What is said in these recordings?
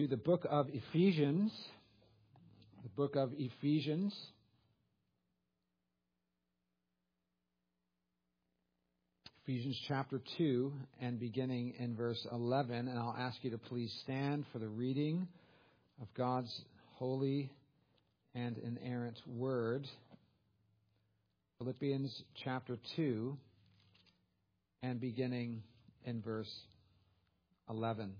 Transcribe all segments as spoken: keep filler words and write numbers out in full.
To the book of Ephesians, the book of Ephesians. Ephesians chapter two and beginning in verse eleven. And I'll ask you to please stand for the reading of God's holy and inerrant word. Philippians chapter two and beginning in verse eleven.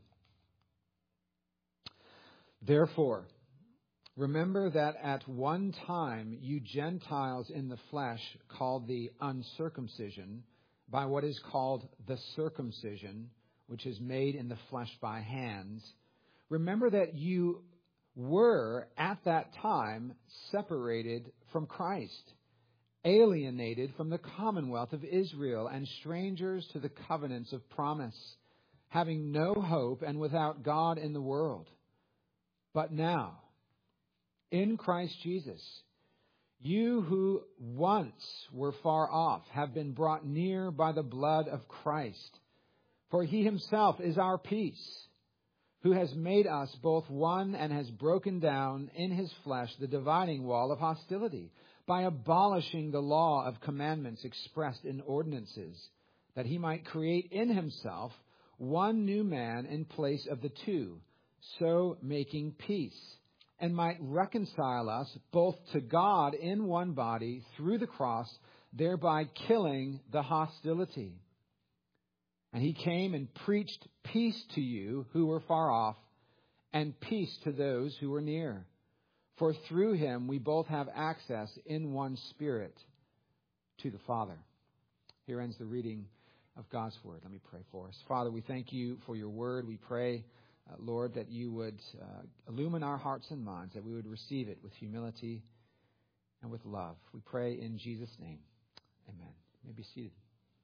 Therefore, remember that at one time you Gentiles in the flesh, called the uncircumcision, by what is called the circumcision, which is made in the flesh by hands. Remember that you were at that time separated from Christ, alienated from the commonwealth of Israel, and strangers to the covenants of promise, having no hope and without God in the world. But now, in Christ Jesus, you who once were far off have been brought near by the blood of Christ. For he himself is our peace, who has made us both one and has broken down in his flesh the dividing wall of hostility, by abolishing the law of commandments expressed in ordinances, that he might create in himself one new man in place of the two, so making peace, and might reconcile us both to God in one body through the cross, thereby killing the hostility. And he came and preached peace to you who were far off, and peace to those who were near. For through him we both have access in one Spirit to the Father. Here ends the reading of God's word. Let me pray for us. Father, we thank you for your word. We pray, Uh, Lord, that you would uh, illumine our hearts and minds, that we would receive it with humility and with love. We pray in Jesus' name. Amen. You may be seated.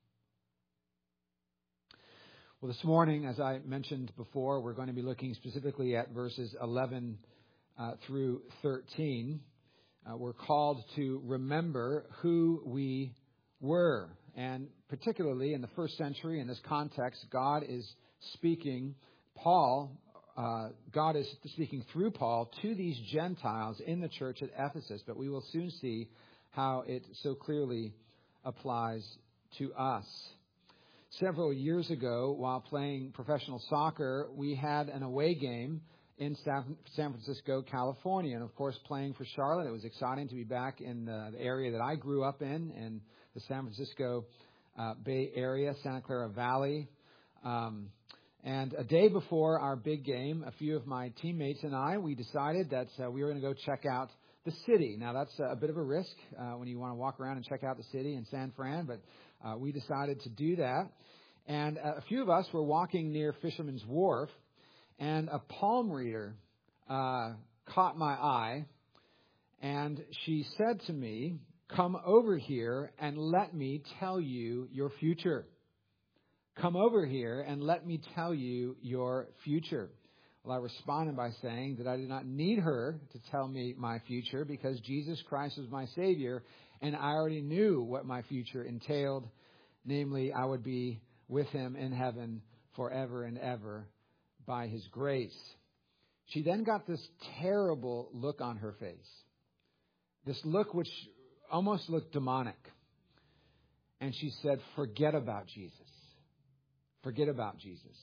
Well, this morning, as I mentioned before, we're going to be looking specifically at verses eleven uh, through thirteen. Uh, we're called to remember who we were. And particularly in the first century, in this context, God is speaking Paul, uh, God is speaking through Paul to these Gentiles in the church at Ephesus, but we will soon see how it so clearly applies to us. Several years ago, while playing professional soccer, we had an away game in San Francisco, California. And of course, playing for Charlotte, it was exciting to be back in the area that I grew up in, in the San Francisco uh, Bay Area, Santa Clara Valley. Um, And a day before our big game, a few of my teammates and I, we decided that uh, we were going to go check out the city. Now, that's a bit of a risk uh, when you want to walk around and check out the city in San Fran, but uh, we decided to do that. And uh, a few of us were walking near Fisherman's Wharf, and a palm reader uh, caught my eye, and she said to me, "Come over here and let me tell you your future. Come over here and let me tell you your future." Well, I responded by saying that I did not need her to tell me my future because Jesus Christ was my Savior, and I already knew what my future entailed. Namely, I would be with him in heaven forever and ever by his grace. She then got this terrible look on her face, this look which almost looked demonic. And she said, "Forget about Jesus. Forget about Jesus."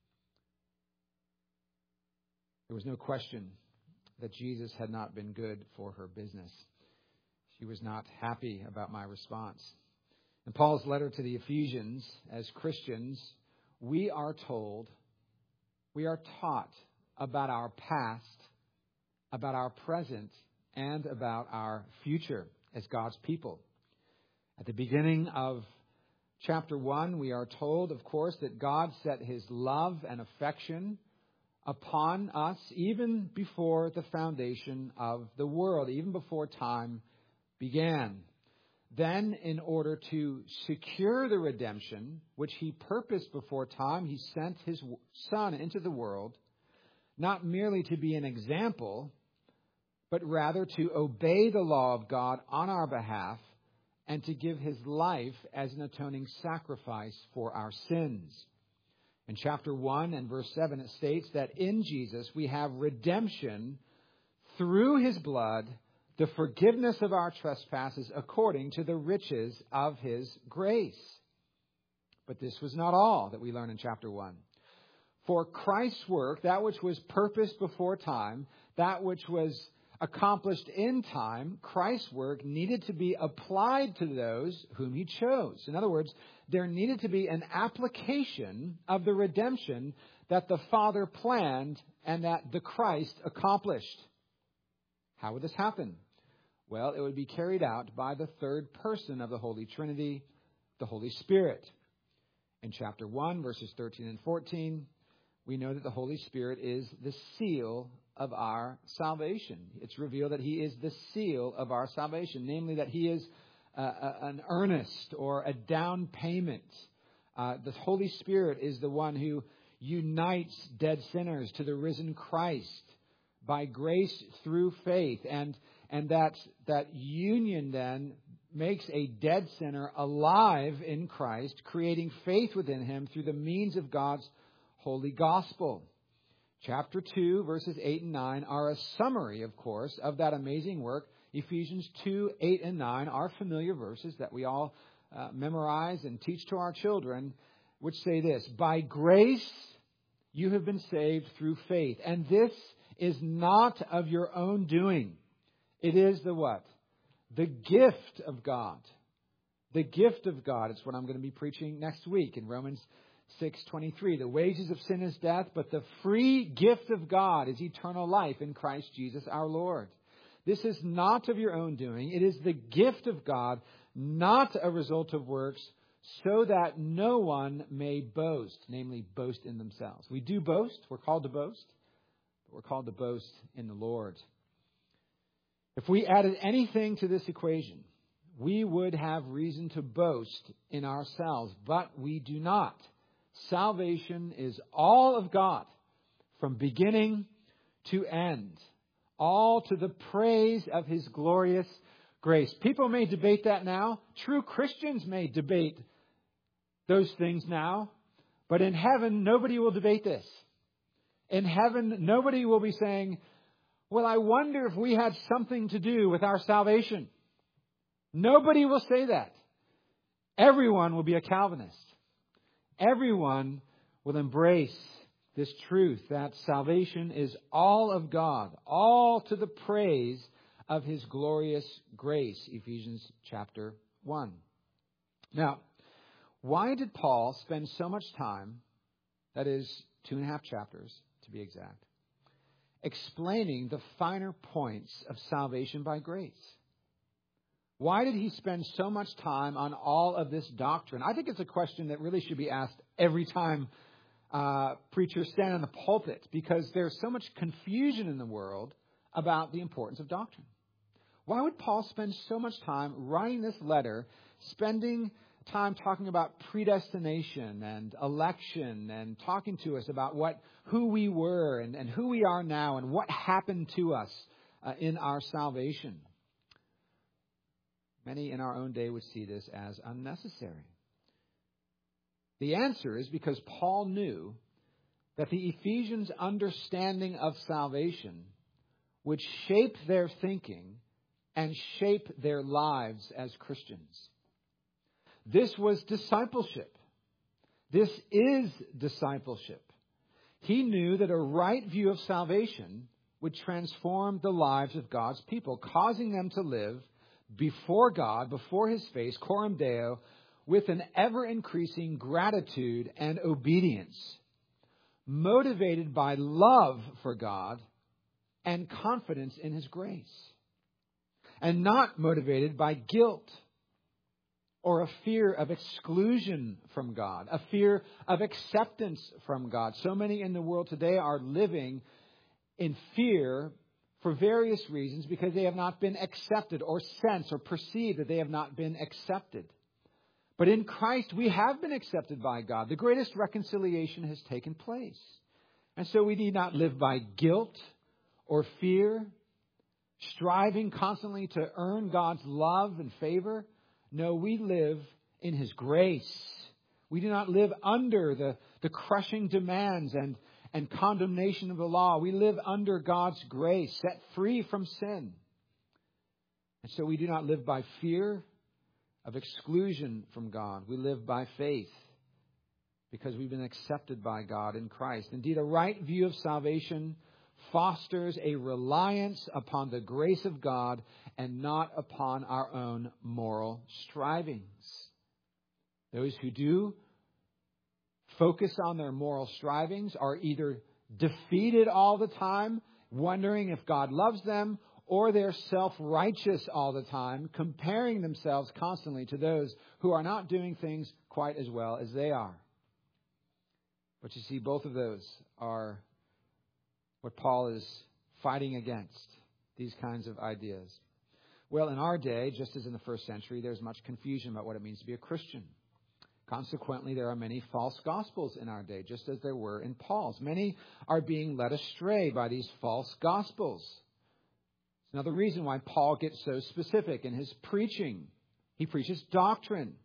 There was no question that Jesus had not been good for her business. She was not happy about my response. In Paul's letter to the Ephesians, as Christians, we are told, we are taught about our past, about our present, and about our future as God's people. At the beginning of Chapter one, we are told, of course, that God set his love and affection upon us even before the foundation of the world, even before time began. Then, in order to secure the redemption, which he purposed before time, he sent his Son into the world, not merely to be an example, but rather to obey the law of God on our behalf and to give his life as an atoning sacrifice for our sins. In chapter one and verse seven, it states that in Jesus we have redemption through His blood, the forgiveness of our trespasses according to the riches of His grace. But this was not all that we learn in chapter one. For Christ's work, that which was purposed before time, that which was accomplished in time, Christ's work needed to be applied to those whom He chose. In other words, there needed to be an application of the redemption that the Father planned and that the Christ accomplished. How would this happen? Well, it would be carried out by the third person of the Holy Trinity, the Holy Spirit. In chapter one, verses thirteen and fourteen, we know that the Holy Spirit is the seal of our salvation. It's revealed that He is the seal of our salvation, namely that He is uh, a, an earnest or a down payment. Uh, the Holy Spirit is the one who unites dead sinners to the risen Christ by grace through faith. And, and that, that union then makes a dead sinner alive in Christ, creating faith within him through the means of God's holy gospel. Chapter two, verses eight and nine are a summary, of course, of that amazing work. Ephesians two, eight and nine are familiar verses that we all uh, memorize and teach to our children, which say this: by grace you have been saved through faith, and this is not of your own doing. It is the what? The gift of God. The gift of God. It's what I'm going to be preaching next week in Romans six twenty-three. The wages of sin is death, but the free gift of God is eternal life in Christ Jesus our Lord. This is not of your own doing. It is the gift of God, not a result of works, so that no one may boast, namely boast in themselves. We do boast. We're called to boast. But we're called to boast in the Lord. If we added anything to this equation, we would have reason to boast in ourselves, but we do not. Salvation is all of God from beginning to end, all to the praise of His glorious grace. People may debate that now. True Christians may debate those things now. But in heaven, nobody will debate this. In heaven, nobody will be saying, well, I wonder if we had something to do with our salvation. Nobody will say that. Everyone will be a Calvinist. Everyone will embrace this truth that salvation is all of God, all to the praise of His glorious grace, Ephesians chapter one. Now, why did Paul spend so much time, that is two and a half chapters to be exact, explaining the finer points of salvation by grace? Why did he spend so much time on all of this doctrine? I think it's a question that really should be asked every time uh, preachers stand in the pulpit, because there's so much confusion in the world about the importance of doctrine. Why would Paul spend so much time writing this letter, spending time talking about predestination and election, and talking to us about what who we were and, and who we are now and what happened to us uh, in our salvation? Many in our own day would see this as unnecessary. The answer is because Paul knew that the Ephesians' understanding of salvation would shape their thinking and shape their lives as Christians. This was discipleship. This is discipleship. He knew that a right view of salvation would transform the lives of God's people, causing them to live before God, before His face, coram Deo, with an ever-increasing gratitude and obedience, motivated by love for God and confidence in His grace, and not motivated by guilt or a fear of exclusion from God, a fear of acceptance from God. So many in the world today are living in fear for various reasons, because they have not been accepted or sense or perceive that they have not been accepted. But in Christ, we have been accepted by God. The greatest reconciliation has taken place. And so we need not live by guilt or fear, striving constantly to earn God's love and favor. No, we live in His grace. We do not live under the, the crushing demands and, and condemnation of the law. We live under God's grace, set free from sin. And so we do not live by fear of exclusion from God. We live by faith because we've been accepted by God in Christ. Indeed, a right view of salvation fosters a reliance upon the grace of God and not upon our own moral strivings. Those who do focus on their moral strivings are either defeated all the time, wondering if God loves them, or they're self-righteous all the time, comparing themselves constantly to those who are not doing things quite as well as they are. But you see, both of those are what Paul is fighting against, these kinds of ideas. Well, in our day, just as in the first century, there's much confusion about what it means to be a Christian. Consequently, there are many false gospels in our day, just as there were in Paul's. Many are being led astray by these false gospels. It's another reason why Paul gets so specific in his preaching. He preaches doctrine.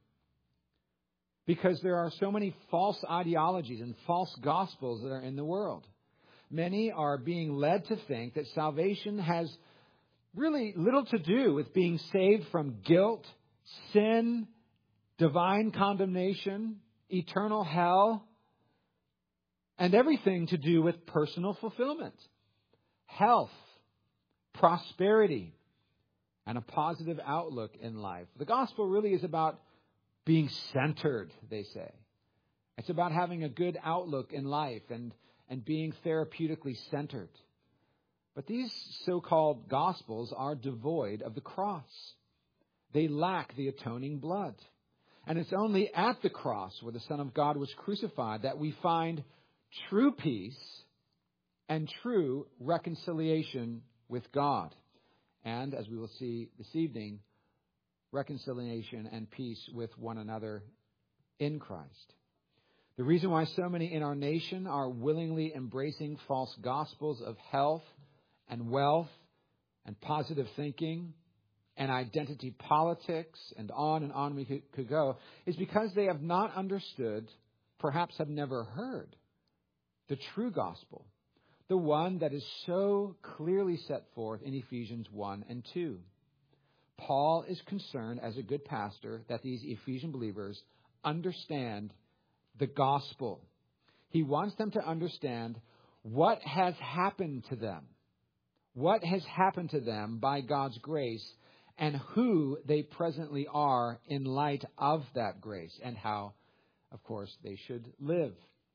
Because there are so many false ideologies and false gospels that are in the world. Many are being led to think that salvation has really little to do with being saved from guilt, sin, divine condemnation, eternal hell, and everything to do with personal fulfillment, health, prosperity, and a positive outlook in life. The gospel really is about being centered, they say. It's about having a good outlook in life and, and being therapeutically centered. But these so-called gospels are devoid of the cross. They lack the atoning blood. And it's only at the cross where the Son of God was crucified that we find true peace and true reconciliation with God. And, as we will see this evening, reconciliation and peace with one another in Christ. The reason why so many in our nation are willingly embracing false gospels of health and wealth and positive thinking and identity politics and on and on we could, could go is because they have not understood, perhaps have never heard, the true gospel, the one that is so clearly set forth in Ephesians one and two. Paul is concerned as a good pastor that these Ephesian believers understand the gospel. He wants them to understand what has happened to them, what has happened to them by God's grace, and who they presently are in light of that grace, and how, of course, they should live.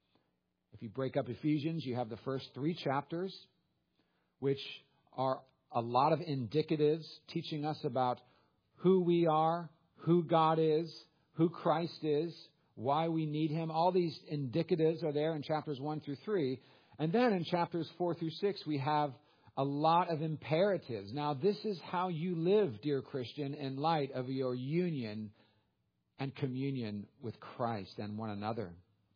If you break up Ephesians, you have the first three chapters, which are a lot of indicatives teaching us about who we are, who God is, who Christ is, why we need Him. All these indicatives are there in chapters one through three. And then in chapters four through six, we have a lot of imperatives. Now, this is how you live, dear Christian, in light of your union and communion with Christ and one another.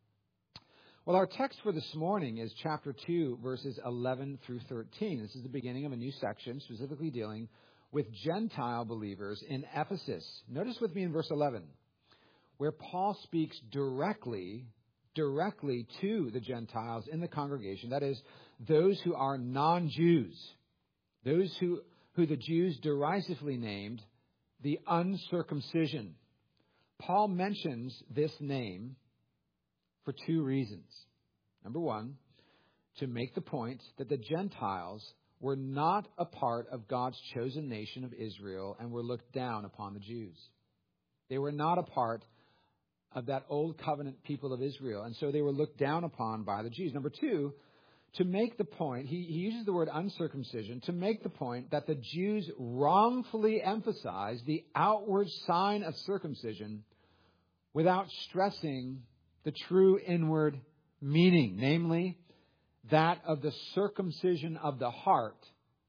Well, our text for this morning is chapter two, verses eleven through thirteen. This is the beginning of a new section, specifically dealing with Gentile believers in Ephesus. Notice with me in verse eleven, where Paul speaks directly, directly to the Gentiles in the congregation. That is, those who are non-Jews, those who, who the Jews derisively named the uncircumcision. Paul mentions this name for two reasons. Number one, to make the point that the Gentiles were not a part of God's chosen nation of Israel and were looked down upon the Jews. They were not a part of that old covenant people of Israel, and so they were looked down upon by the Jews. Number two, to make the point, he, he uses the word uncircumcision, to make the point that the Jews wrongfully emphasized the outward sign of circumcision without stressing the true inward meaning, namely that of the circumcision of the heart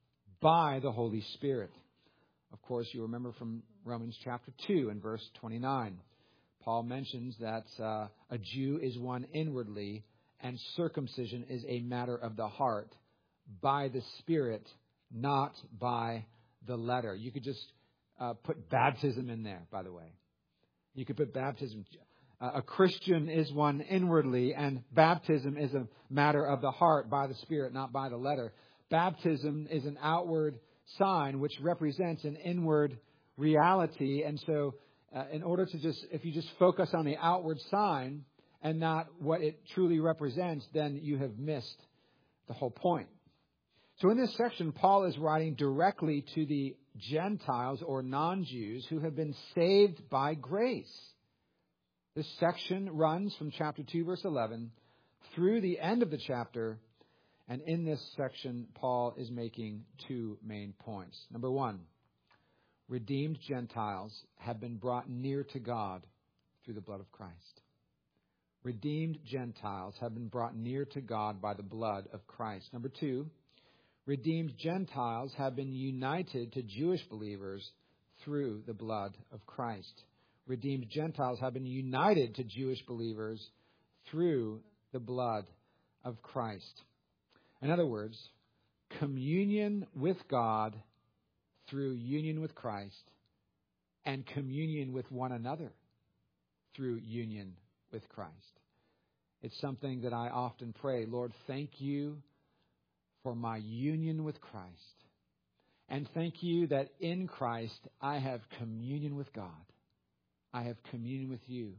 by the Holy Spirit. Of course, you remember from Romans chapter two and verse twenty-nine. Paul mentions that uh, a Jew is one inwardly, and circumcision is a matter of the heart by the Spirit, not by the letter. You could just uh, put baptism in there, by the way. You could put baptism. Uh, a Christian is one inwardly, and baptism is a matter of the heart by the Spirit, not by the letter. Baptism is an outward sign which represents an inward reality. And so uh, in order to just, if you just focus on the outward sign and not what it truly represents, then you have missed the whole point. So in this section, Paul is writing directly to the Gentiles or non-Jews who have been saved by grace. This section runs from chapter two, verse eleven, through the end of the chapter. And in this section, Paul is making two main points. Number one, redeemed Gentiles have been brought near to God through the blood of Christ. Redeemed Gentiles have been brought near to God by the blood of Christ. Number two, redeemed Gentiles have been united to Jewish believers through the blood of Christ. Redeemed Gentiles have been united to Jewish believers through the blood of Christ. In other words, communion with God through union with Christ, and communion with one another through union with Christ. It's something that I often pray, Lord, thank you for my union with Christ. And thank you that in Christ I have communion with God. I have communion with you.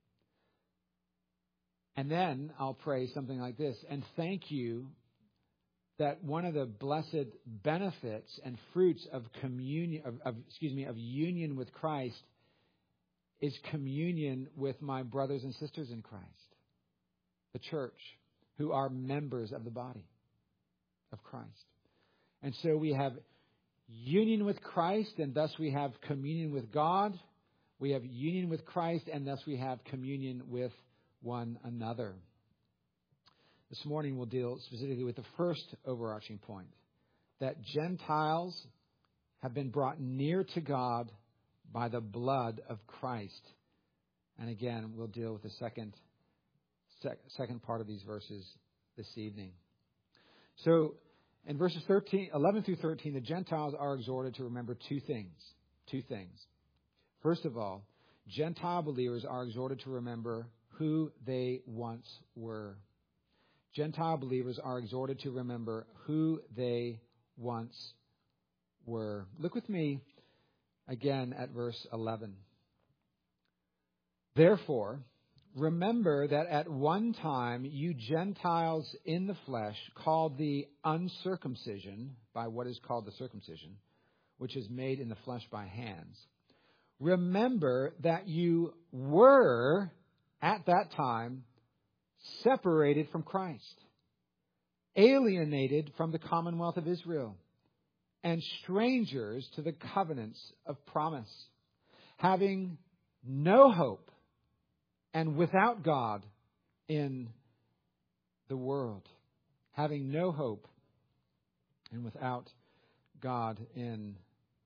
And then I'll pray something like this. And thank you that one of the blessed benefits and fruits of communion, of, of, excuse me, of union with Christ is communion with my brothers and sisters in Christ, the church, who are members of the body of Christ. And so we have union with Christ, and thus we have communion with God. We have union with Christ, and thus we have communion with one another. This morning we'll deal specifically with the first overarching point, that Gentiles have been brought near to God by the blood of Christ. And again, we'll deal with the second, sec, second part of these verses this evening. So in verses thirteen, eleven through thirteen, the Gentiles are exhorted to remember two things. Two things. First of all, Gentile believers are exhorted to remember who they once were. Gentile believers are exhorted to remember who they once were. Look with me again at verse eleven. Therefore, remember that at one time you Gentiles in the flesh, called the uncircumcision by what is called the circumcision, which is made in the flesh by hands. Remember that you were at that time separated from Christ, alienated from the commonwealth of Israel, and strangers to the covenants of promise, having no hope and without God in the world. Having no hope and without God in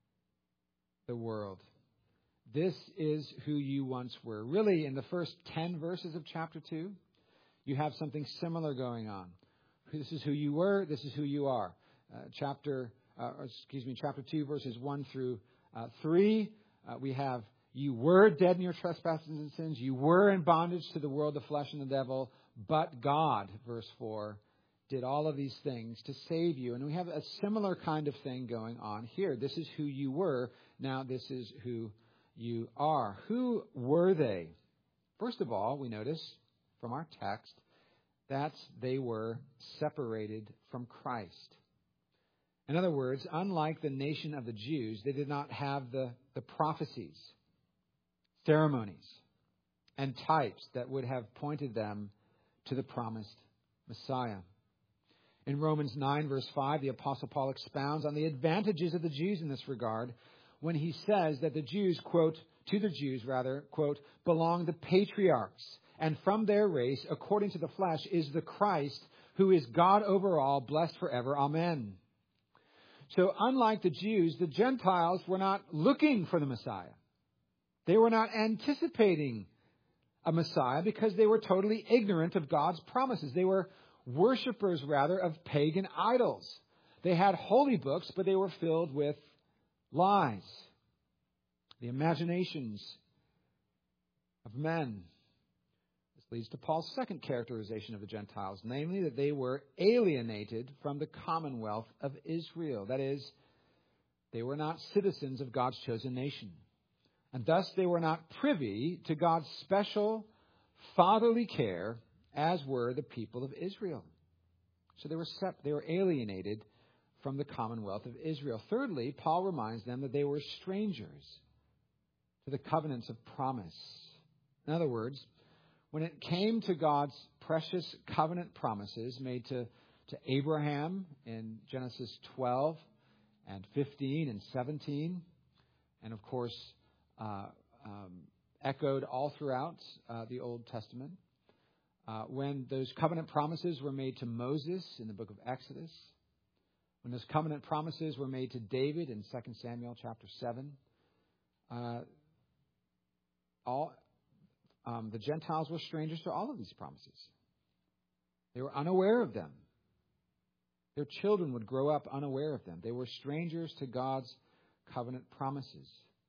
the world. This is who you once were. Really, in the first ten verses of chapter two, you have something similar going on. This is who you were. This is who you are. Uh, chapter, uh, or excuse me, chapter two, verses one through uh, three. Uh, we have you were dead in your trespasses and sins. You were in bondage to the world, the flesh, and the devil. But God, verse four, did all of these things to save you. And we have a similar kind of thing going on here. This is who you were. Now this is who you are. Who were they? First of all, we notice from our text that they were separated from Christ. In other words, unlike the nation of the Jews, they did not have the, the prophecies, ceremonies, and types that would have pointed them to the promised Messiah. In Romans nine, verse five, the Apostle Paul expounds on the advantages of the Jews in this regard when he says that the Jews, quote, to the Jews rather, quote, belong the patriarchs, and from their race, according to the flesh, is the Christ, who is God over all, blessed forever. Amen. So unlike the Jews, the Gentiles were not looking for the Messiah. They were not anticipating a Messiah because they were totally ignorant of God's promises. They were worshipers, rather, of pagan idols. They had holy books, but they were filled with lies, the imaginations of men. Leads to Paul's second characterization of the Gentiles, namely that they were alienated from the commonwealth of Israel. That is, they were not citizens of God's chosen nation. And thus they were not privy to God's special fatherly care as were the people of Israel. So they were sep- they were alienated from the commonwealth of Israel. Thirdly, Paul reminds them that they were strangers to the covenants of promise. In other words, when it came to God's precious covenant promises made to, to Abraham in Genesis twelve and fifteen and seventeen, and of course uh, um, echoed all throughout uh, the Old Testament, uh, when those covenant promises were made to Moses in the book of Exodus, when those covenant promises were made to David in Second Samuel chapter seven, uh, all... Um, the Gentiles were strangers to all of these promises. They were unaware of them. Their children would grow up unaware of them. They were strangers to God's covenant promises.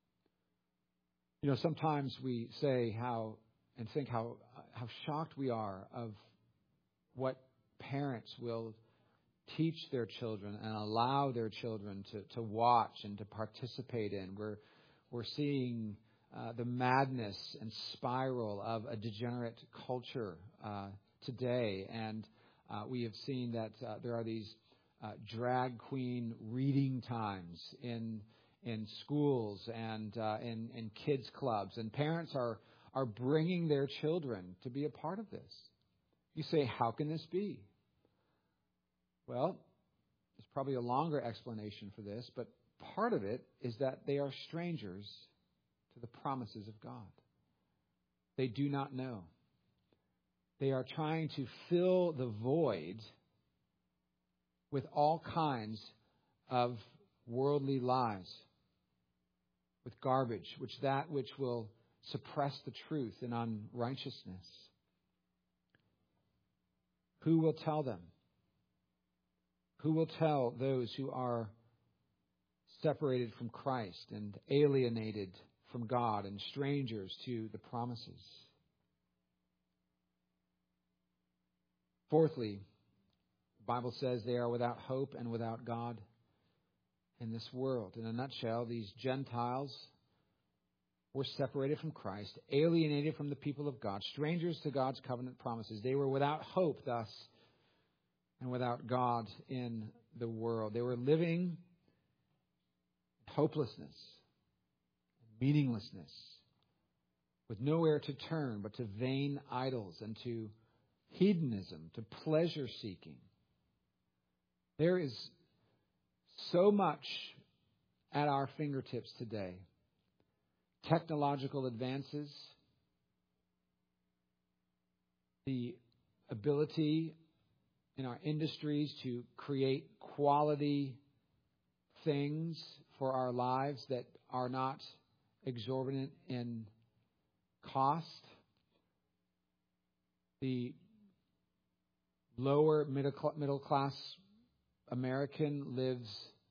You know, sometimes we say how and think how how shocked we are of what parents will teach their children and allow their children to, to watch and to participate in. We're we're seeing Uh, the madness and spiral of a degenerate culture uh, today. And uh, we have seen that uh, there are these uh, drag queen reading times in in schools and uh, in, in kids clubs. And parents are, are bringing their children to be a part of this. You say, how can this be? Well, there's probably a longer explanation for this, but part of it is that they are strangers to the promises of God. They do not know. They are trying to fill the void with all kinds of worldly lies, with garbage, which that which will suppress the truth in unrighteousness. Who will tell them? Who will tell those who are separated from Christ and alienated from God and strangers to the promises? Fourthly, the Bible says they are without hope and without God in this world. In a nutshell, these Gentiles were separated from Christ, alienated from the people of God, strangers to God's covenant promises. They were without hope, thus, and without God in the world. They were living hopelessness, meaninglessness, with nowhere to turn but to vain idols and to hedonism, to pleasure seeking. There is so much at our fingertips today. Technological advances, the ability in our industries to create quality things for our lives that are not exorbitant in cost. The lower middle middle class American lives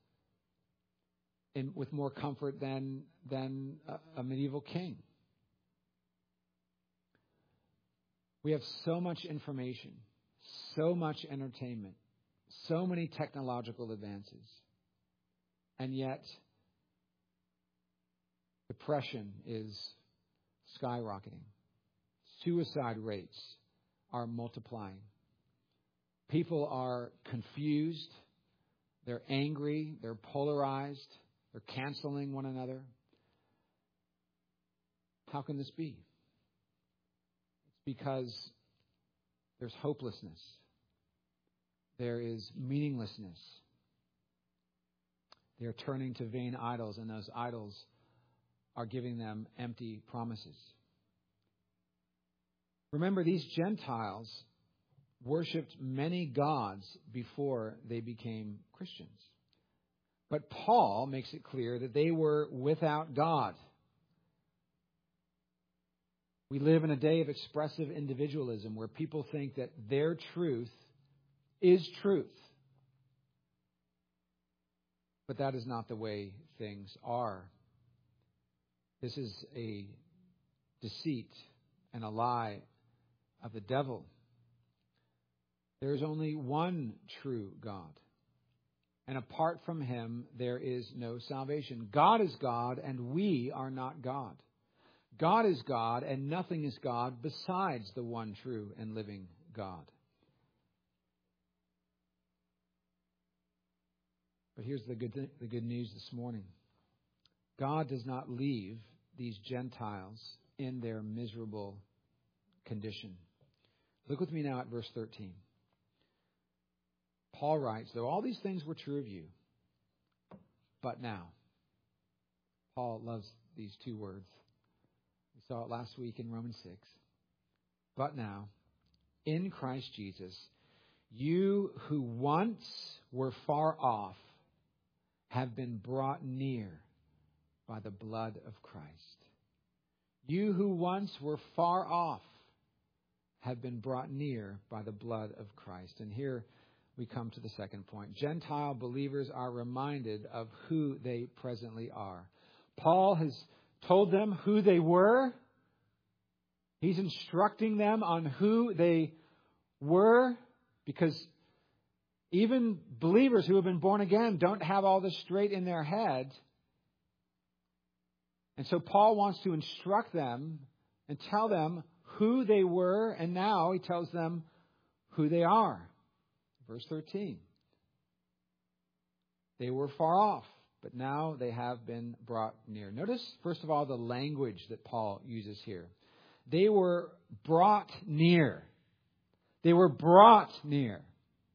in, with more comfort than than a, a medieval king. We have so much information, so much entertainment, so many technological advances, and yet depression is skyrocketing. Suicide rates are multiplying. People are confused. They're angry. They're polarized. They're canceling one another. How can this be? It's because there's hopelessness. There is meaninglessness. They're turning to vain idols, and those idols are giving them empty promises. Remember, these Gentiles worshipped many gods before they became Christians. But Paul makes it clear that they were without God. We live in a day of expressive individualism where people think that their truth is truth. But that is not the way things are. This is a deceit and a lie of the devil. There is only one true God. And apart from him, there is no salvation. God is God, and we are not God. God is God, and nothing is God besides the one true and living God. But here's the good, th- the good news this morning. God does not leave these Gentiles in their miserable condition. Look with me now at verse thirteen. Paul writes, though all these things were true of you, but now. Paul loves these two words. We saw it last week in Romans six. But now, in Christ Jesus, you who once were far off have been brought near by the blood of Christ. You who once were far off have been brought near by the blood of Christ. And here we come to the second point. Gentile believers are reminded of who they presently are. Paul has told them who they were. He's instructing them on who they were, because even believers who have been born again don't have all this straight in their head. And so Paul wants to instruct them and tell them who they were, and now he tells them who they are. Verse thirteen. They were far off, but now they have been brought near. Notice, first of all, the language that Paul uses here. They were brought near. They were brought near.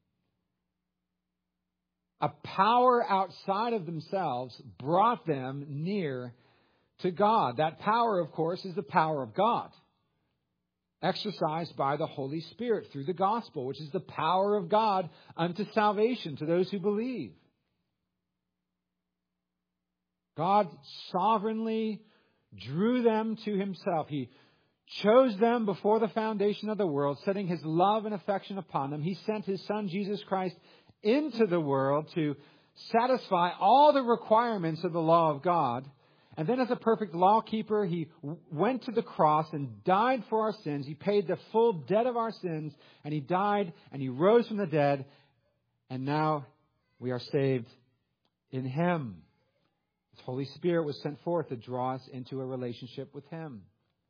A power outside of themselves brought them near to God. That power, of course, is the power of God, exercised by the Holy Spirit through the gospel, which is the power of God unto salvation to those who believe. God sovereignly drew them to himself. He chose them before the foundation of the world, setting his love and affection upon them. He sent his Son, Jesus Christ, into the world to satisfy all the requirements of the law of God. And then as a perfect law keeper, he went to the cross and died for our sins. He paid the full debt of our sins, and he died and he rose from the dead. And now we are saved in him. His Holy Spirit was sent forth to draw us into a relationship with him.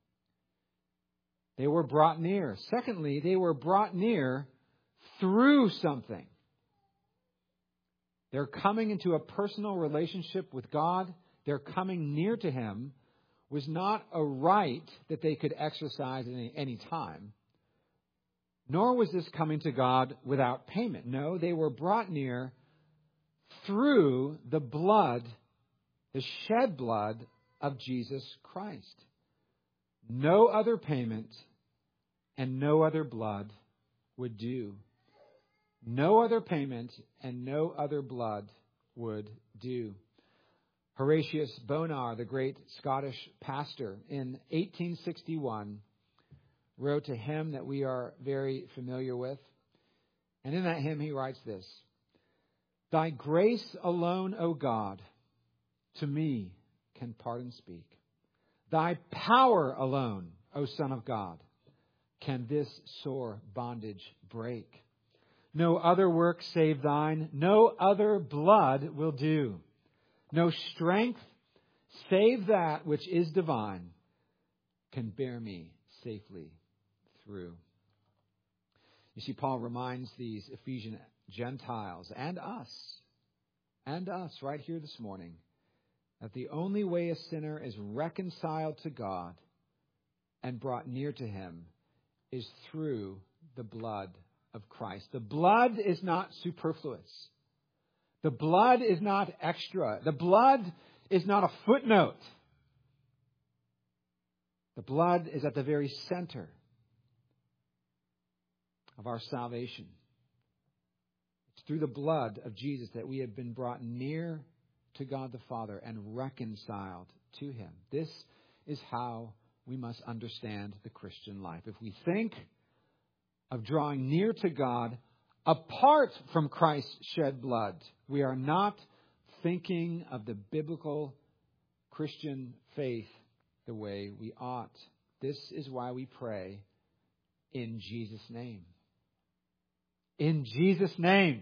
They were brought near. Secondly, they were brought near through something. They're coming into a personal relationship with God. Their coming near to him was not a right that they could exercise at any, any time. Nor was this coming to God without payment. No, they were brought near through the blood, the shed blood of Jesus Christ. No other payment and no other blood would do. No other payment and no other blood would do. Horatius Bonar, the great Scottish pastor, in eighteen sixty-one, wrote a hymn that we are very familiar with. And in that hymn he writes this: Thy grace alone, O God, to me can pardon speak. Thy power alone, O Son of God, can this sore bondage break. No other work save thine, no other blood will do. No strength, save that which is divine, can bear me safely through. You see, Paul reminds these Ephesian Gentiles and us, and us right here this morning, that the only way a sinner is reconciled to God and brought near to him is through the blood of Christ. The blood is not superfluous. The blood is not extra. The blood is not a footnote. The blood is at the very center of our salvation. It's through the blood of Jesus that we have been brought near to God the Father and reconciled to him. This is how we must understand the Christian life. If we think of drawing near to God apart from Christ's shed blood, we are not thinking of the biblical Christian faith the way we ought. This is why we pray, in Jesus' name. In Jesus' name.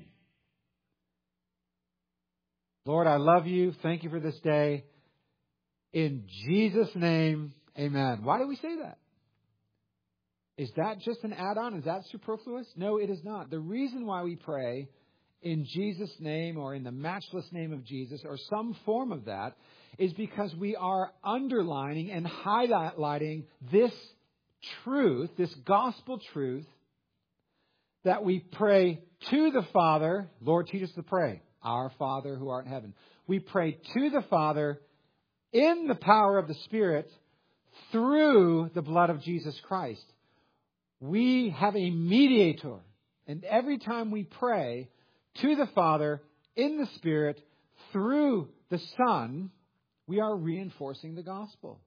Lord, I love you. Thank you for this day. In Jesus' name, amen. Why do we say that? Is that just an add-on? Is that superfluous? No, it is not. The reason why we pray in Jesus' name or in the matchless name of Jesus or some form of that is because we are underlining and highlighting this truth, this gospel truth, that we pray to the Father. Lord, teach us to pray. Our Father who art in heaven. We pray to the Father in the power of the Spirit through the blood of Jesus Christ. We have a mediator. And every time we pray to the Father in the Spirit through the Son, we are reinforcing the gospel.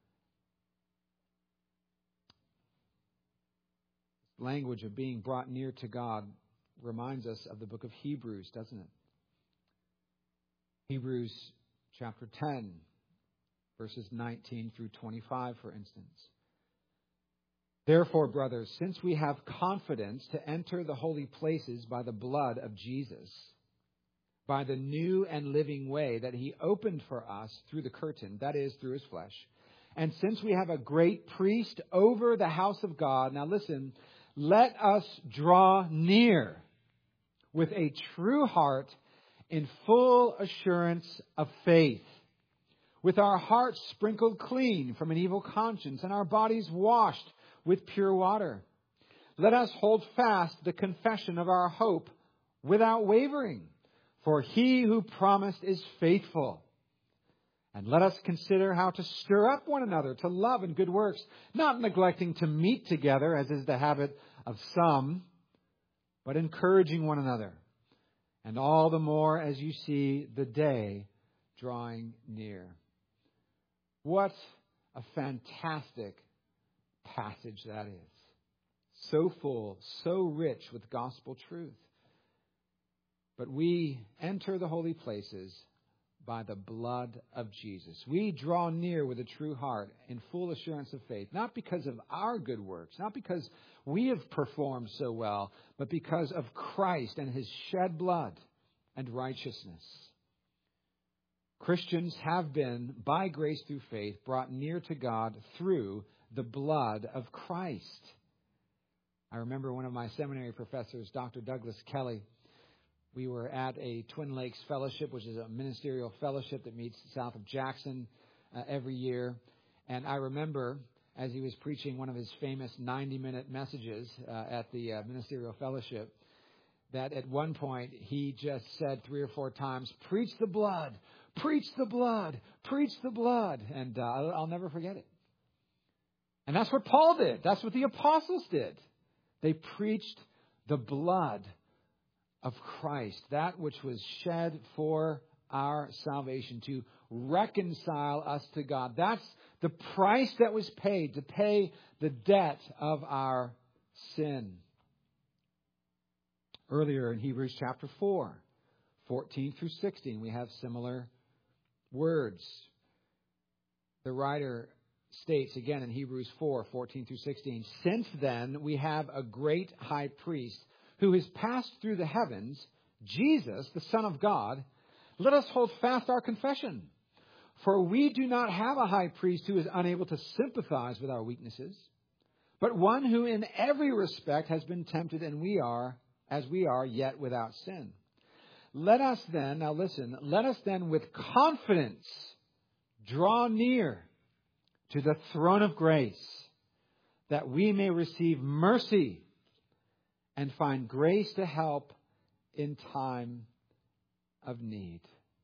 Language of being brought near to God reminds us of the book of Hebrews, doesn't it? Hebrews chapter ten, verses nineteen through twenty-five, for instance. Therefore, brothers, since we have confidence to enter the holy places by the blood of Jesus, by the new and living way that He opened for us through the curtain, that is, through His flesh, and since we have a great priest over the house of God, now listen, let us draw near with a true heart in full assurance of faith, with our hearts sprinkled clean from an evil conscience and our bodies washed with pure water. Let us hold fast the confession of our hope without wavering, for He who promised is faithful. And let us consider how to stir up one another to love and good works, not neglecting to meet together, as is the habit of some, but encouraging one another. And all the more as you see the day drawing near. What a fantastic passage that is. So full, so rich with gospel truth. But we enter the holy places by the blood of Jesus. We draw near with a true heart in full assurance of faith, not because of our good works, not because we have performed so well, but because of Christ and His shed blood and righteousness. Christians have been, by grace through faith, brought near to God through the blood of Christ. I remember one of my seminary professors, Doctor Douglas Kelly. We were at a Twin Lakes Fellowship, which is a ministerial fellowship that meets south of Jackson uh, every year. And I remember, as he was preaching one of his famous ninety-minute messages uh, at the uh, ministerial fellowship, that at one point he just said three or four times, "Preach the blood, preach the blood, preach the blood." And uh, I'll, I'll never forget it. And that's what Paul did. That's what the apostles did. They preached the blood of Christ, that which was shed for our salvation, to reconcile us to God. That's the price that was paid, to pay the debt of our sin. Earlier in Hebrews chapter four, fourteen through sixteen, we have similar words. The writer states again in Hebrews four, fourteen through sixteen, "Since then we have a great high priest who has passed through the heavens, Jesus, the Son of God, let us hold fast our confession. For we do not have a high priest who is unable to sympathize with our weaknesses, but one who in every respect has been tempted and we are, as we are, yet without sin. Let us then," now listen, "let us then with confidence draw near to the throne of grace, that we may receive mercy and find grace to help in time of need."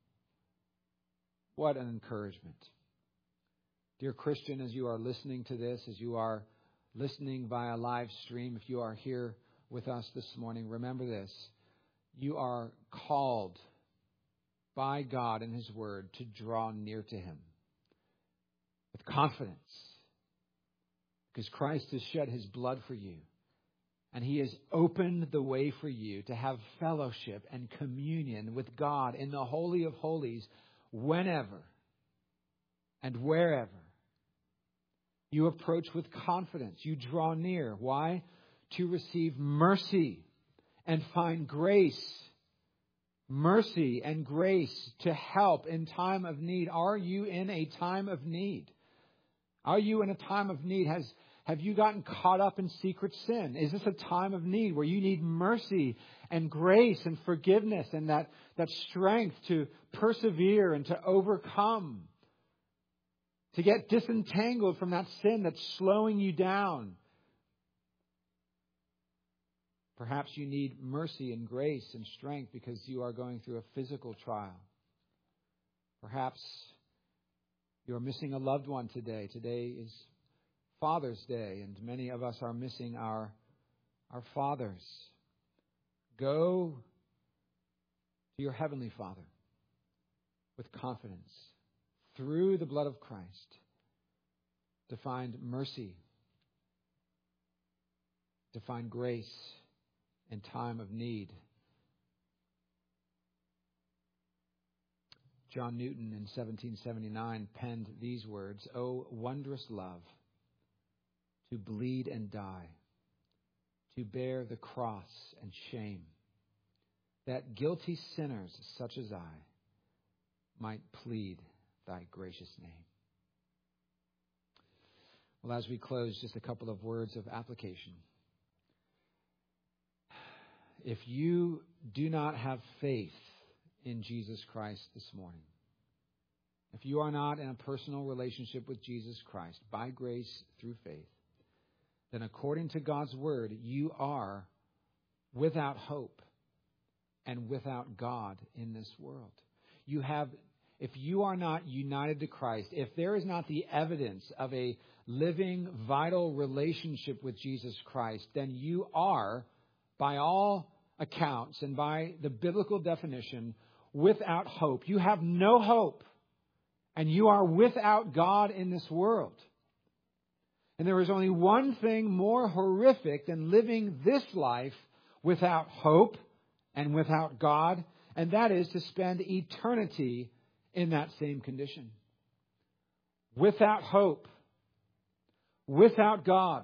What an encouragement. Dear Christian, as you are listening to this, as you are listening via live stream, if you are here with us this morning, remember this. You are called by God and His Word to draw near to Him with confidence, because Christ has shed His blood for you. And He has opened the way for you to have fellowship and communion with God in the Holy of Holies whenever and wherever You approach with confidence. You draw near. Why? To receive mercy and find grace. Mercy and grace to help in time of need. Are you in a time of need? Are you in a time of need? Has Have you gotten caught up in secret sin? Is this a time of need where you need mercy and grace and forgiveness and that, that strength to persevere and to overcome? To get disentangled from that sin that's slowing you down? Perhaps you need mercy and grace and strength because you are going through a physical trial. Perhaps you are missing a loved one today. Today is Father's Day, and many of us are missing our, our fathers. Go to your Heavenly Father with confidence through the blood of Christ to find mercy, to find grace in time of need. John Newton in seventeen seventy-nine penned these words, "Oh, wondrous love, to bleed and die, to bear the cross and shame, that guilty sinners such as I might plead thy gracious name." Well, as we close, just a couple of words of application. If you do not have faith in Jesus Christ this morning, if you are not in a personal relationship with Jesus Christ by grace through faith, then according to God's word, you are without hope and without God in this world. You have, if you are not united to Christ, if there is not the evidence of a living, vital relationship with Jesus Christ, then you are, by all accounts and by the biblical definition, without hope. You have no hope, and you are without God in this world. And there is only one thing more horrific than living this life without hope and without God, and that is to spend eternity in that same condition. Without hope, without God,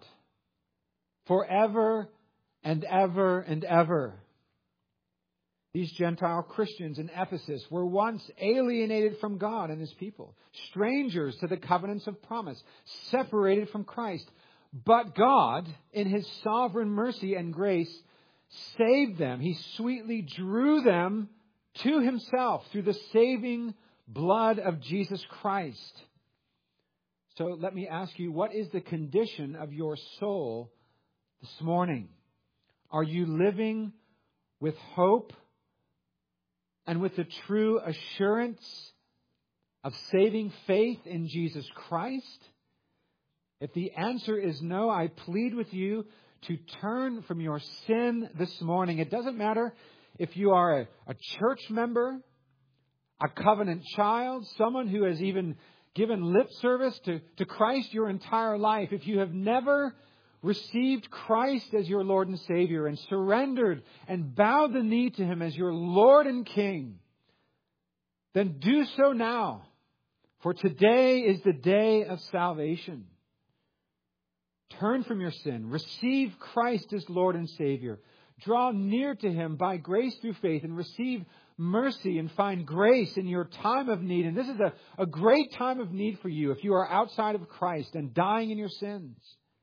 forever and ever and ever. These Gentile Christians in Ephesus were once alienated from God and His people, strangers to the covenants of promise, separated from Christ. But God, in His sovereign mercy and grace, saved them. He sweetly drew them to Himself through the saving blood of Jesus Christ. So let me ask you, what is the condition of your soul this morning? Are you living with hope and with the true assurance of saving faith in Jesus Christ? If the answer is no, I plead with you to turn from your sin this morning. It doesn't matter if you are a, a church member, a covenant child, someone who has even given lip service to, to Christ your entire life. If you have never received Christ as your Lord and Savior and surrendered and bowed the knee to Him as your Lord and King, then do so now. For today is the day of salvation. Turn from your sin. Receive Christ as Lord and Savior. Draw near to Him by grace through faith and receive mercy and find grace in your time of need. And this is a, a great time of need for you if you are outside of Christ and dying in your sins.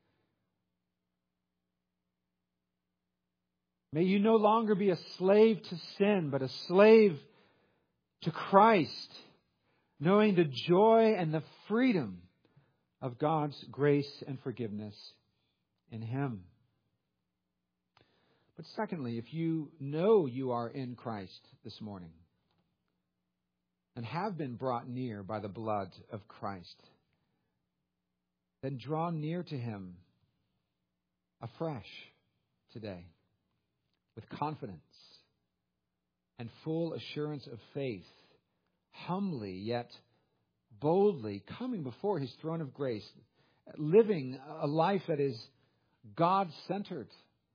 May you no longer be a slave to sin, but a slave to Christ, knowing the joy and the freedom of God's grace and forgiveness in Him. But secondly, if you know you are in Christ this morning and have been brought near by the blood of Christ, then draw near to Him afresh today with confidence and full assurance of faith, humbly yet boldly coming before His throne of grace, living a life that is God-centered,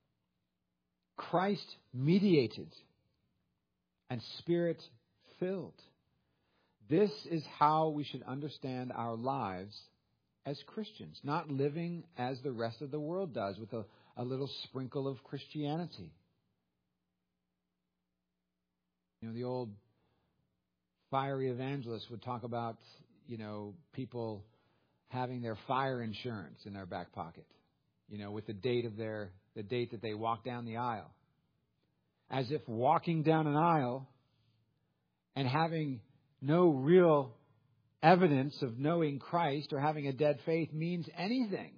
Christ-mediated, and Spirit-filled. This is how we should understand our lives as Christians, not living as the rest of the world does with a, a little sprinkle of Christianity. You know, the old fiery evangelists would talk about, you know, people having their fire insurance in their back pocket, you know, with the date of their, the date that they walk down the aisle. As if walking down an aisle and having no real evidence of knowing Christ or having a dead faith means anything.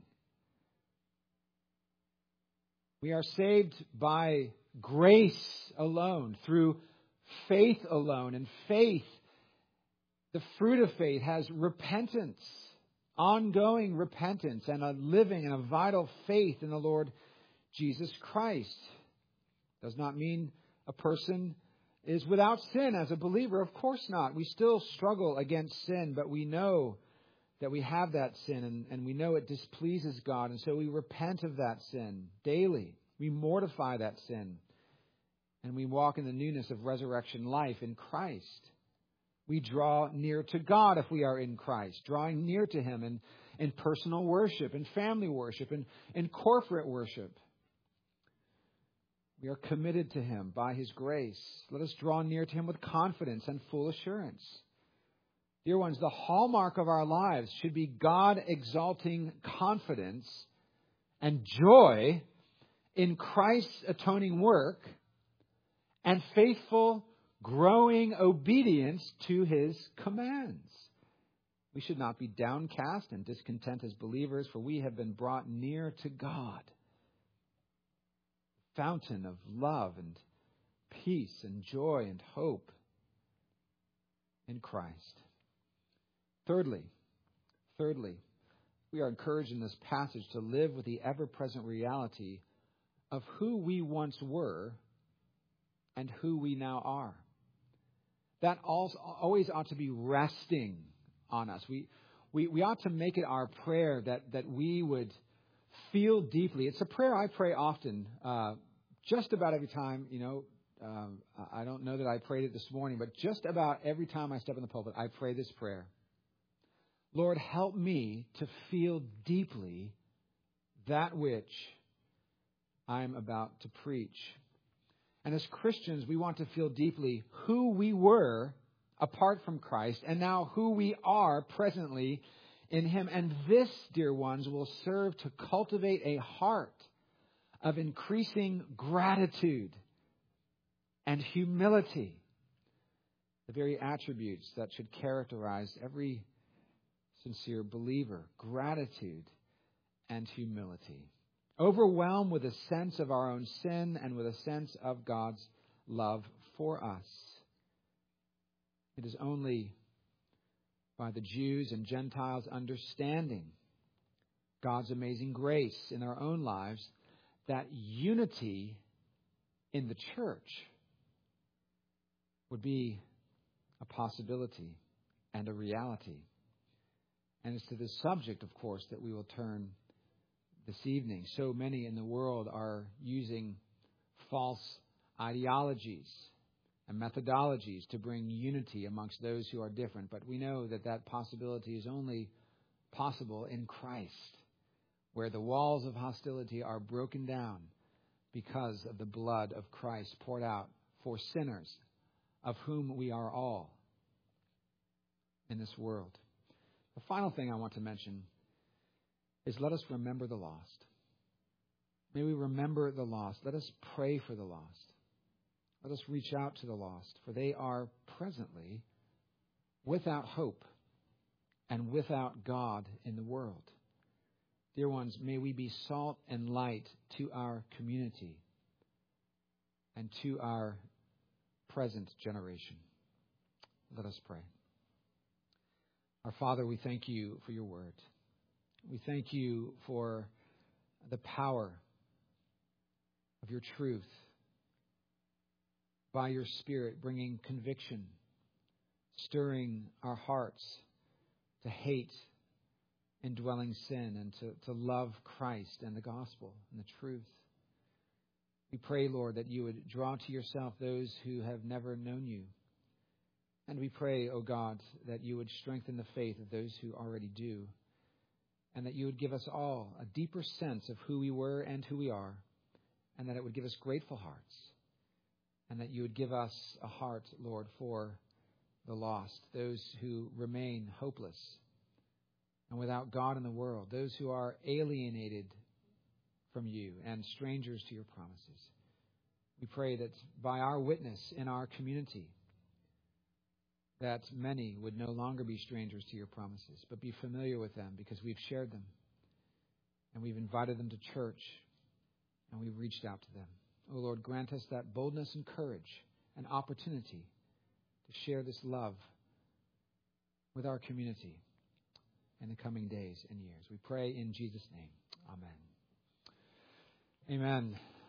We are saved by grace alone, through faith alone. And faith, the fruit of faith, has repentance, ongoing repentance, and a living and a vital faith in the Lord Jesus Christ. Does not mean a person is without sin as a believer. Of course not. We still struggle against sin, but we know that we have that sin, and, and we know it displeases God. And so we repent of that sin daily. We mortify that sin. And we walk in the newness of resurrection life in Christ. We draw near to God if we are in Christ, drawing near to Him in, in personal worship, in family worship, and in corporate worship. We are committed to Him by His grace. Let us draw near to Him with confidence and full assurance. Dear ones, the hallmark of our lives should be God-exalting confidence and joy in Christ's atoning work and faithful, growing obedience to His commands. We should not be downcast and discontent as believers, for we have been brought near to God, fountain of love and peace and joy and hope in Christ. Thirdly, thirdly, we are encouraged in this passage to live with the ever-present reality of who we once were and who we now are. That always ought to be resting on us. We, we, we ought to make it our prayer that, that we would feel deeply. It's a prayer I pray often, uh, just about every time, you know, um, I don't know that I prayed it this morning, but just about every time I step in the pulpit, I pray this prayer. Lord, help me to feel deeply that which I'm about to preach. And as Christians, we want to feel deeply who we were apart from Christ and now who we are presently in Him. And this, dear ones, will serve to cultivate a heart of increasing gratitude and humility, the very attributes that should characterize every sincere believer: gratitude and humility. Overwhelmed with a sense of our own sin and with a sense of God's love for us. It is only by the Jews and Gentiles understanding God's amazing grace in our own lives that unity in the church would be a possibility and a reality. And it's to this subject, of course, that we will turn this evening. So many in the world are using false ideologies and methodologies to bring unity amongst those who are different. But we know that that possibility is only possible in Christ, where the walls of hostility are broken down because of the blood of Christ poured out for sinners, of whom we are all in this world. The final thing I want to mention is let us remember the lost. May we remember the lost. Let us pray for the lost. Let us reach out to the lost, for they are presently without hope and without God in the world. Dear ones, may we be salt and light to our community and to our present generation. Let us pray. Our Father, we thank you for your word. We thank you for the power of your truth by your Spirit, bringing conviction, stirring our hearts to hate indwelling sin and to, to love Christ and the gospel and the truth. We pray, Lord, that you would draw to yourself those who have never known you. And we pray, O God, that you would strengthen the faith of those who already do. and that you would give us all a deeper sense of who we were and who we are, and that it would give us grateful hearts, and that you would give us a heart, Lord, for the lost, those who remain hopeless and without God in the world, those who are alienated from you and strangers to your promises. We pray that by our witness in our community, that many would no longer be strangers to your promises, but be familiar with them because we've shared them and we've invited them to church and we've reached out to them. Oh Lord, grant us that boldness and courage and opportunity to share this love with our community in the coming days and years. We pray in Jesus' name. Amen. Amen.